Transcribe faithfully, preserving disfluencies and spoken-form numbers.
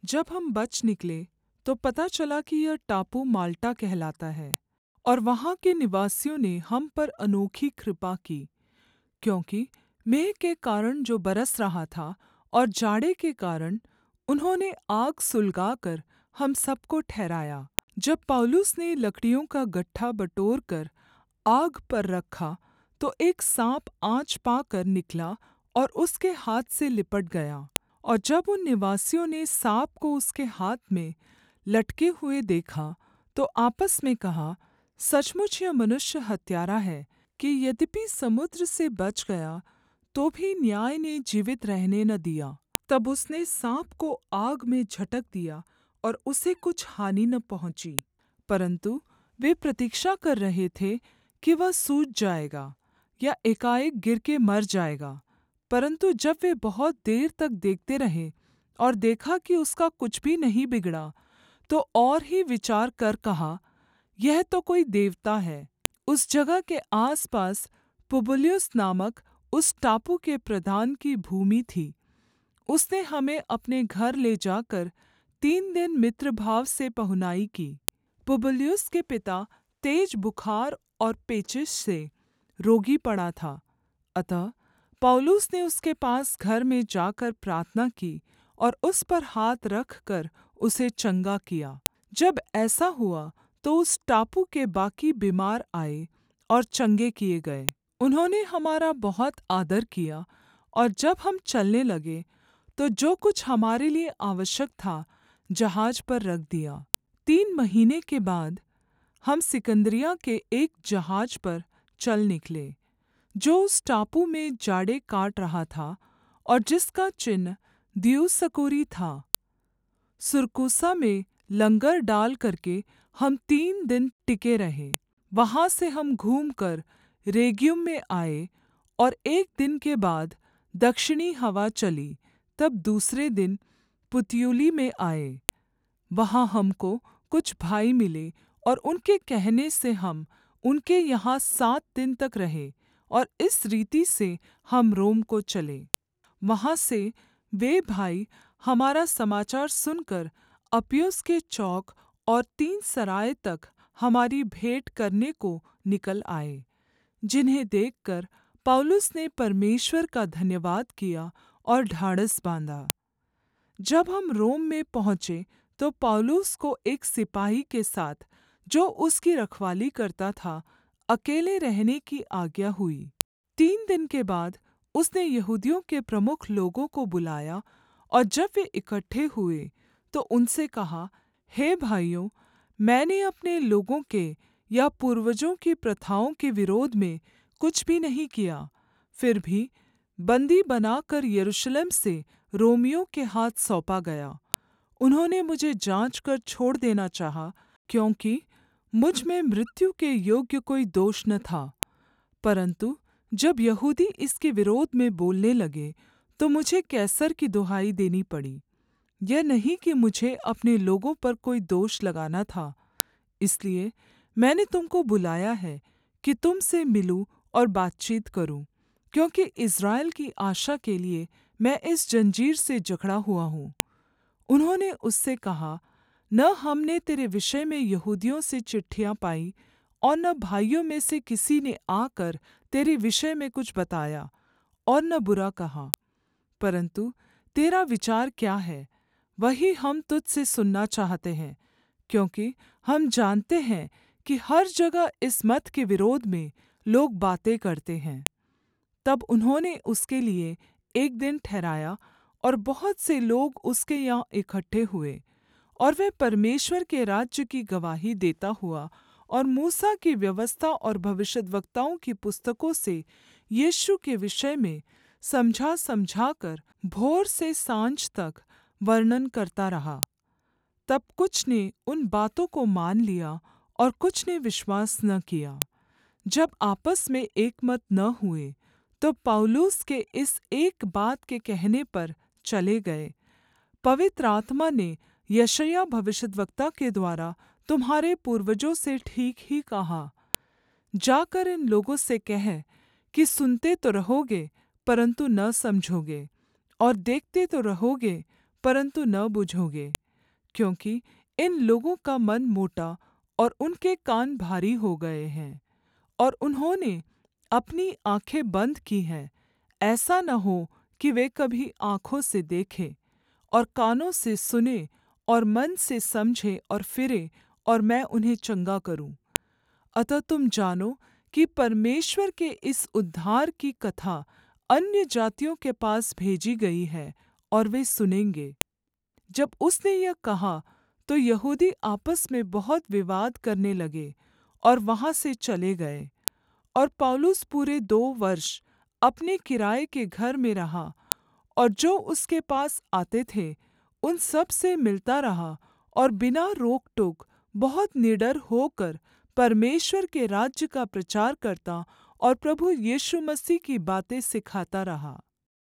जब हम बच निकले तो पता चला कि यह टापू माल्टा कहलाता है और वहाँ के निवासियों ने हम पर अनोखी कृपा की, क्योंकि मेंह के कारण जो बरस रहा था और जाड़े के कारण उन्होंने आग सुलगाकर हम सबको ठहराया। जब पौलुस ने लकड़ियों का गट्ठा बटोरकर आग पर रखा तो एक साँप आँच पाकर निकला और उसके हाथ से लिपट गया। और जब उन निवासियों ने साँप को उसके हाथ में लटके हुए देखा तो आपस में कहा, सचमुच यह मनुष्य हत्यारा है कि यद्यपि समुद्र से बच गया तो भी न्याय ने जीवित रहने न दिया। तब उसने साँप को आग में झटक दिया और उसे कुछ हानि न पहुँची, परन्तु वे प्रतीक्षा कर रहे थे कि वह सूझ जाएगा या एकाएक गिर के मर जाएगा। परन्तु जब वे बहुत देर तक देखते रहे और देखा कि उसका कुछ भी नहीं बिगड़ा, तो और ही विचार कर कहा, यह तो कोई देवता है। उस जगह के आसपास पुबलियुस नामक उस टापू के प्रधान की भूमि थी। उसने हमें अपने घर ले जाकर तीन दिन मित्रभाव से पहुनाई की। पुबलियुस के पिता तेज बुखार और पेचिश से रोगी पड़ा था, अतः पौलुस ने उसके पास घर में जाकर प्रार्थना की और उस पर हाथ रखकर उसे चंगा किया। जब ऐसा हुआ तो उस टापू के बाकी बीमार आए और चंगे किए गए। उन्होंने हमारा बहुत आदर किया और जब हम चलने लगे तो जो कुछ हमारे लिए आवश्यक था जहाज पर रख दिया। तीन महीने के बाद हम सिकन्दरिया के एक जहाज पर चल निकले, जो उस टापू में जाड़े काट रहा था और जिसका चिन्ह दियुसकूरी था। सुरकूसा में लंगर डाल करके हम तीन दिन टिके रहे। वहाँ से हम घूमकर रेगियुम में आए और एक दिन के बाद दक्षिणी हवा चली, तब दूसरे दिन पुतियुली में आए। वहाँ हमको कुछ भाई मिले और उनके कहने से हम उनके यहाँ सात दिन तक रहे और इस रीति से हम रोम को चले। वहाँ से वे भाई हमारा समाचार सुनकर अप्पियुस के चौक और तीन सराय तक हमारी भेंट करने को निकल आए, जिन्हें देखकर पौलुस ने परमेश्वर का धन्यवाद किया और ढाढ़स बाँधा। जब हम रोम में पहुँचे तो पौलुस को एक सिपाही के साथ, जो उसकी रखवाली करता था, अकेले रहने की आज्ञा हुई। तीन दिन के बाद उसने यहूदियों के प्रमुख लोगों को बुलाया और जब वे इकट्ठे हुए तो उनसे कहा, हे भाइयों, मैंने अपने लोगों के या पूर्वजों की प्रथाओं के विरोध में कुछ भी नहीं किया, फिर भी बन्दी बनाकर यरूशलेम से रोमियों के हाथ सौंपा गया। उन्होंने मुझे जाँच कर छोड़ देना चाहा, क्योंकि मुझ में मृत्यु के योग्य कोई दोष न था। परन्तु जब यहूदी इसके विरोध में बोलने लगे तो मुझे कैसर की दुहाई देनी पड़ी। यह नहीं कि मुझे अपने लोगों पर कोई दोष लगाना था, इसलिए मैंने तुमको बुलाया है कि तुम से मिलूँ और बातचीत करूँ, क्योंकि इस्राएल की आशा के लिए मैं इस जंजीर से जकड़ा हुआ हूँ। उन्होंने उससे कहा, न हमने तेरे विषय में यहूदियों से चिट्ठियाँ पाई और न भाइयों में से किसी ने आकर तेरे विषय में कुछ बताया और न बुरा कहा, परन्तु तेरा विचार क्या है, वही हम तुझ से सुनना चाहते हैं, क्योंकि हम जानते हैं कि हर जगह इस मत के विरोध में लोग बातें करते हैं। तब उन्होंने उसके लिए एक दिन ठहराया और बहुत से लोग उसके यहाँ इकट्ठे हुए, और वह परमेश्वर के राज्य की गवाही देता हुआ और मूसा की व्यवस्था और भविष्यद्वक्ताओं की पुस्तकों से यीशु के विषय में समझा समझाकर भोर से साँझ तक वर्णन करता रहा। तब कुछ ने उन बातों को मान लिया और कुछ ने विश्वास न किया। जब आपस में एकमत न हुए तो पौलुस के इस एक बात के कहने पर चले गए, पवित्र आत्मा ने यशायाह भविष्यद्वक्ता के द्वारा तुम्हारे पूर्वजों से ठीक ही कहा, जाकर इन लोगों से कह कि सुनते तो रहोगे परन्तु न समझोगे, और देखते तो रहोगे परन्तु न बुझोगे। क्योंकि इन लोगों का मन मोटा और उनके कान भारी हो गए हैं, और उन्होंने अपनी आँखें बन्द की हैं, ऐसा न हो कि वे कभी आँखों से देखें और कानों से सुनें और मन से समझें और फिरें, और मैं उन्हें चंगा करूँ। अतः तुम जानो कि परमेश्वर के इस उद्धार की कथा अन्यजातियों के पास भेजी गई है, और वे सुनेंगे। जब उसने यह कहा तो यहूदी आपस में बहुत विवाद करने लगे और वहाँ से चले गए। और पौलुस पूरे दो वर्ष अपने किराए के घर में रहा, और जो उसके पास आते थे उन सब से मिलता रहा, और बिना रोक-टोक बहुत निडर होकर परमेश्वर के राज्य का प्रचार करता और प्रभु यीशु मसीह की बातें सिखाता रहा।